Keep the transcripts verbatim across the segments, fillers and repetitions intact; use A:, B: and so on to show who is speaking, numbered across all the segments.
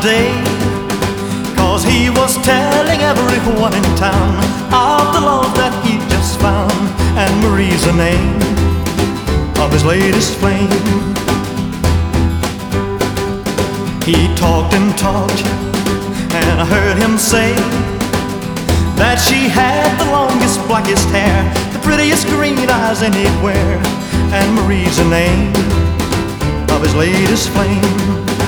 A: yesterday, 'cause he was telling everyone in town of the love that he just found. And Marie's the name of his latest flame. He talked and talked, and I heard him say that she had the longest, blackest hair, the prettiest green eyes anywhere. And Marie's the name of his latest flame.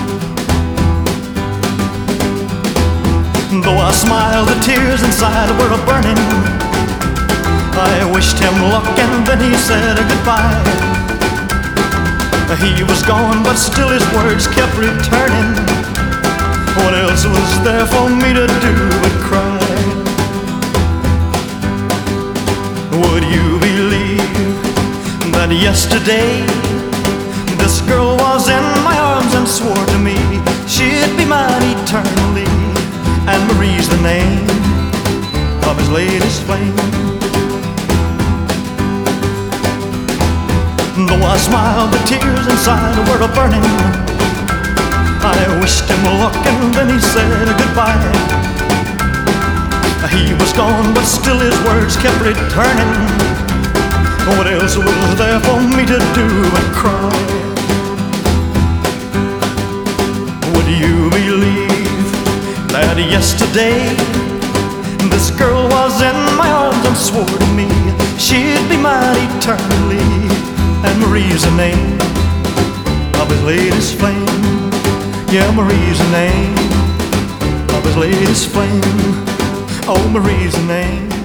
A: Though I smiled, the tears inside were a-burning. I wished him luck and then he said goodbye. He was gone, but still his words kept returning. What else was there for me to do but cry? Would you believe that yesterday this girl was in my arms and swore to me she'd be mine eternally? And Marie's the name of his latest flame. Though I smiled, the tears inside were a-burning. I wished him luck and then he said goodbye. He was gone, but still his words kept returning. What else was there for me to do but cry? Would you believe that yesterday this girl was in my arms and swore to me she'd be mine eternally? And Marie's the name of his latest flame. Yeah, Marie's the name of his latest flame. Oh, Marie's the name